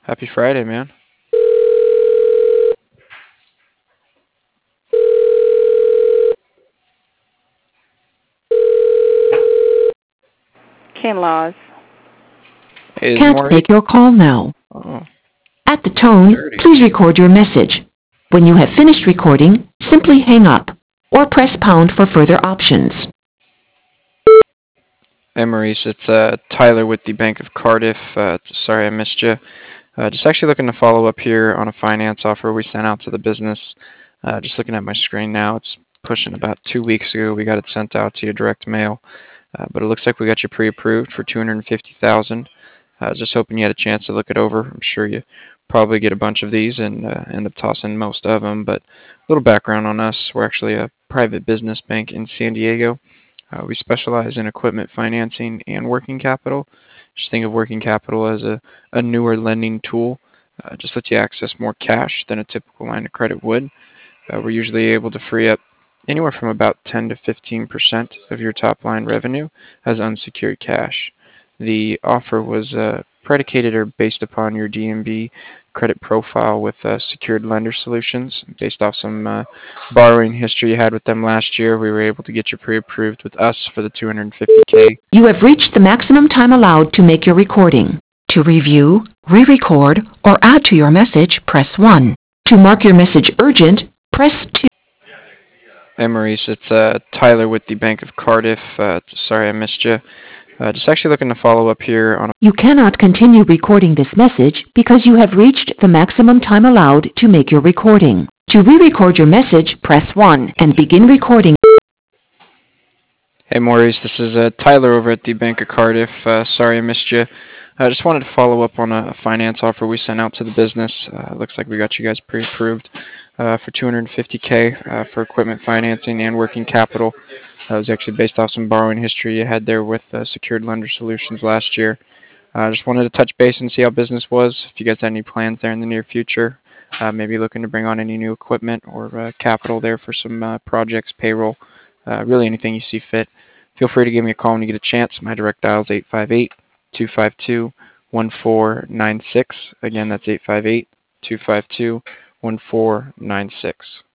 Happy Friday, man. Ken Laws. Hey, is Can't Maurice? take your call now. Oh, At the tone, dirty. please record your message. When you have finished recording, simply hang up or press pound for further options. Hey, Maurice. It's Tyler with the Bank of Cardiff. Sorry I missed you. Just actually looking to follow up here on a finance offer we sent out to the business. Just looking at my screen now. It's pushing about 2 weeks ago. We got it sent out to your direct mail. But it looks like we got you pre-approved for $250,000. Just hoping you had a chance to look it over. I'm sure you probably get a bunch of these and end up tossing most of them. But a little background on us. We're actually a private business bank in San Diego. We specialize in equipment financing and working capital. Just think of working capital as a newer lending tool. Just lets you access more cash than a typical line of credit would. We're usually able to free up anywhere from about 10 to 15% of your top line revenue as unsecured cash. The offer was predicated or based upon your DNB credit profile with secured lender solutions. Based off some borrowing history you had with them last year, we were able to get you pre-approved with us for the $250K. You have reached the maximum time allowed to make your recording. To review, re-record, or add to your message, press 1. To mark your message urgent, press 2. Hey, Maurice. It's Tyler with the Bank of Cardiff. Sorry I missed you. Just actually looking to follow up here on You cannot continue recording this message because you have reached the maximum time allowed to make your recording. To re-record your message, press 1 and begin recording. Hey, Maurice, this is Tyler over at the Bank of Cardiff. Sorry I missed you. I just wanted to follow up on a finance offer we sent out to the business. Looks like we got you guys pre-approved for $250K for equipment financing and working capital. That was actually based off some borrowing history you had there with Secured Lender Solutions last year. I just wanted to touch base and see how business was, if you guys had any plans there in the near future, maybe looking to bring on any new equipment or capital there for some projects, payroll, really anything you see fit. Feel free to give me a call when you get a chance. My direct dial is 858-252-1496. Again, that's 858-252-1496.